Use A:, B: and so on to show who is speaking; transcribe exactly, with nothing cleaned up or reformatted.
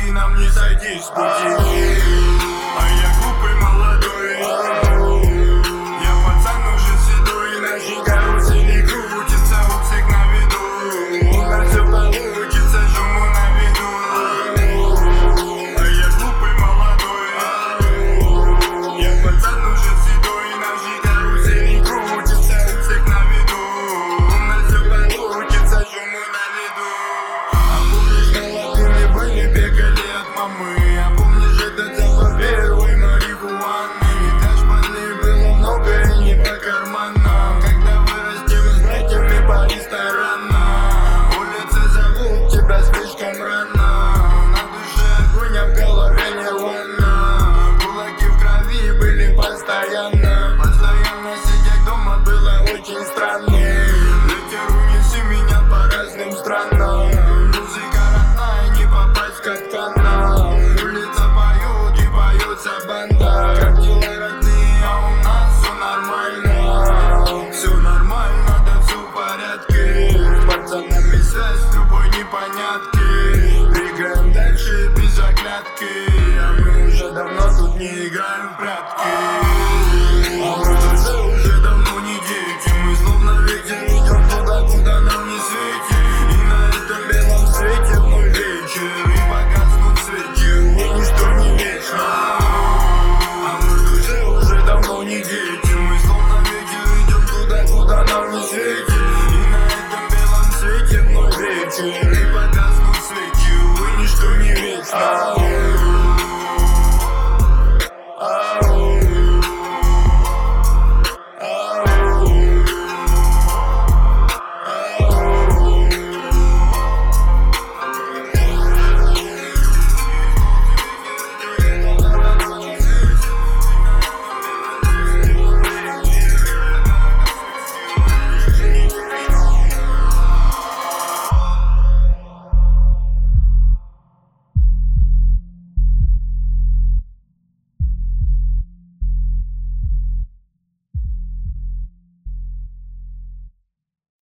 A: и нам не сойти с пути. А я глупый молодой, я пацан уже седой, наши карусели крутятся, у всех на виду. У нас все получится, шуму на виду. А я глупый молодой, я пацан уже седой, наши карусели крутятся, у всех на виду. У нас все получится, шуму на виду. А помнишь, молодыми были, бегали от мамы. А помнишь этот запах первой марихуаны? Ведь шпаны было много и не по карманам. Когда вырастем с братьями по ресторанам, улицы зовут тебя слишком рано. На душе огонь, а в голове нирвана. Кулаки в крови были постоянно. Постоянно сидеть дома было очень странно. Ветер унеси меня по разным странам. Музыка родная, не попасть как канал. Улица поют и поется банда. Как дела родные, а у нас все нормально. Все нормально, да все в порядке. С пацанами связь с любой непонятки. Двигаем дальше без оглядки, а мы уже давно тут не играем в прятки.